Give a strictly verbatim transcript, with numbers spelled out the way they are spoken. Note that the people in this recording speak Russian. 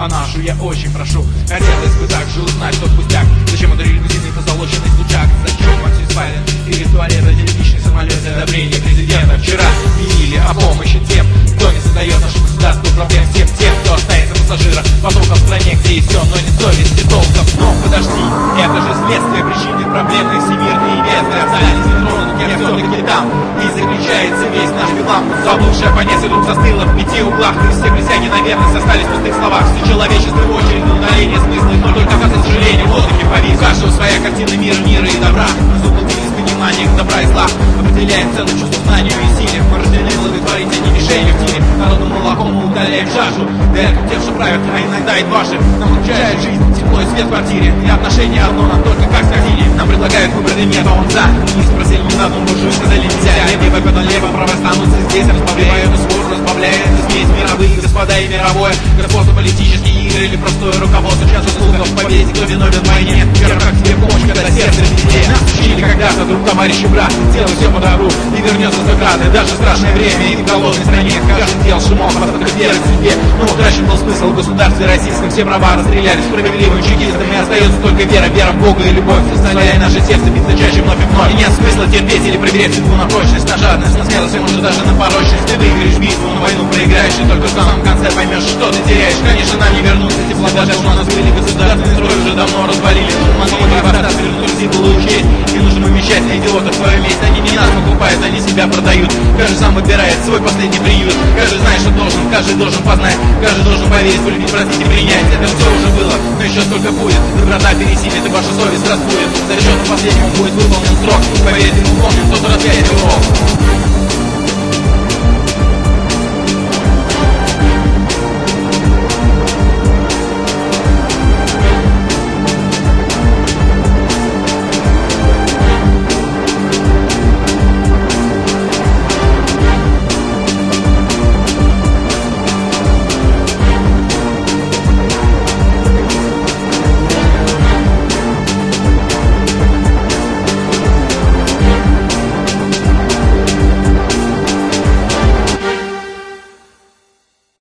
а нашу я очень прошу. Хотелось бы также узнать тот пустяк, зачем это лимузины позолоченный случак, зачем Максим Спайлен или в туалет один личный самолет для одобрения президента. Вчера объявили о помощи тем, кто не создает наше государство проблем, всем тем, кто останется пассажиром потока в стране, где есть все, но не совести толком. Но подожди, это же следствие причины проблемы всемирной и бездны. Остались нетронут, я все-таки там, и заключается весь наш билам. Заблудшая по нескольку застыла в пяти углах, и все присяги на верность остались в пустых словах. Все человечество в очередь на удаление смысла, но только, к сожалению, в воздухе повис. У каждого своя картина мира, мира и добра, разуплотились понимание добра и зла, определяет цену чувству, знанию и силе. Мы рождены благотворить, а не мишени в тире. Народным молоком мы удаляем жажду, да это тем, что правят, а иногда и ваши. Нам включает жизнь, тепло и свет в квартире, и отношения одно нам только как в корзине. Нам предлагают выбранный нет, а он за. Не спросили ни на одну буржую, сказали нельзя. Лево, потом лево, право останутся здесь, разбавляют эту спор, разбавляют эту смесь. Мировые господа и мировое, господа политические игры или простое руководство. Сейчас услуга в победе, кто виновен в войне. Вера как тебе помощь, когда сердце везде. Нас учили когда-то, друг, товарищ и брат, делай все по добру и вернется за краты. Даже в страшное время и в голодной стране каждый делал шумок, потому что веры к себе. Но утрачен был смысл в государстве российском. Все права расстреляли справедливым чекистам, и остается только вера, вера в Бога и любовь, заставляя наше сердце биться чаще вновь и вновь. И нет смысла терпеть или проверять судьбу на прочность, на жадность, на смелость, и может даже на порочность. Ты выиграешь битву, но войну проиграешь, и только в самом конце поймешь, что ты теряешь. Конечно, нам не вернуться эти блага, что у нас были государственные строи, уже давно развалили. Могли бы обратно вернуть силу и учесть. Не нужно умещать на идиотов свое место. Они не нас покупают, они себя продают. Каждый сам выбирает свой последний приют. Каждый знает, что должен, каждый должен познать, каждый должен поверить, полюбить, простить и принять. Это все уже было, но еще столько будет. Доброта пересилит, и ваша совесть разбудит. За счетом последнего будет выполнен срок. Поверьте, мы помним тот распятие урок.